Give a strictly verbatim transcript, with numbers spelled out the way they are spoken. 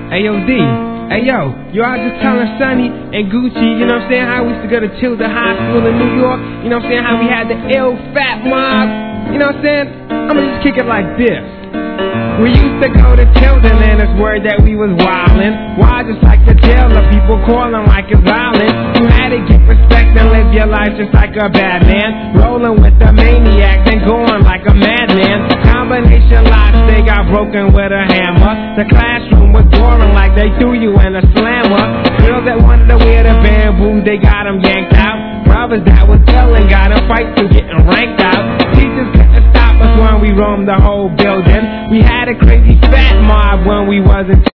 Hey yo D, hey yo, yo I was just telling Sonny and Gucci, you know what I'm saying, how we used to go to Tilden High School in New York, you know what I'm saying, how we had the ill fat mob, you know what I'm saying, I'ma just kick it like this. We used to go to Tilden and it's word that we was wildin', wild just like the jailer, people calling like it's violent. You had to get respect and live your life just like a bad man, rolling with the maniacs and going like a madman. Combination locks, they got broken with a hammer. The classroom was boring like they threw you in a slammer. Girls that wanted to wear the bamboo, they got them yanked out. Brothers that was telling got them fights to getting ranked out. Teachers couldn't stop us when we roamed the whole building. We had a crazy fat mob when we wasn't